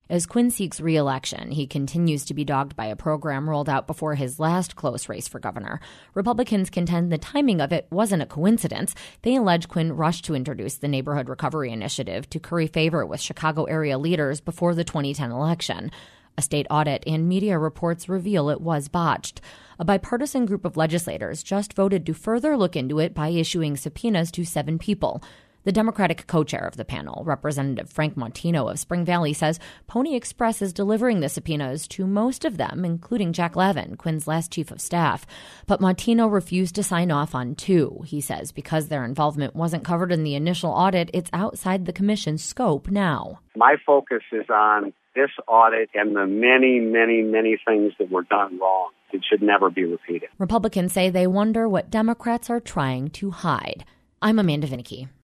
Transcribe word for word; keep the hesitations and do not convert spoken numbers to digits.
As Quinn seeks re-election, he continues to be dogged by a program rolled out before his last close race for governor. Republicans contend the timing of it wasn't a coincidence. They allege Quinn rushed to introduce the Neighborhood Recovery Initiative to curry favor with Chicago area leaders before the twenty ten election. A state audit and media reports reveal it was botched. A bipartisan group of legislators just voted to further look into it by issuing subpoenas to seven people. The Democratic co-chair of the panel, Representative Frank Montino of Spring Valley, says Pony Express is delivering the subpoenas to most of them, including Jack Levin, Quinn's last chief of staff. But Montino refused to sign off on two. He says because their involvement wasn't covered in the initial audit, it's outside the commission's scope now. My focus is on this audit and the many, many, many things that were done wrong. It should never be repeated. Republicans say they wonder what Democrats are trying to hide. I'm Amanda Vinicky.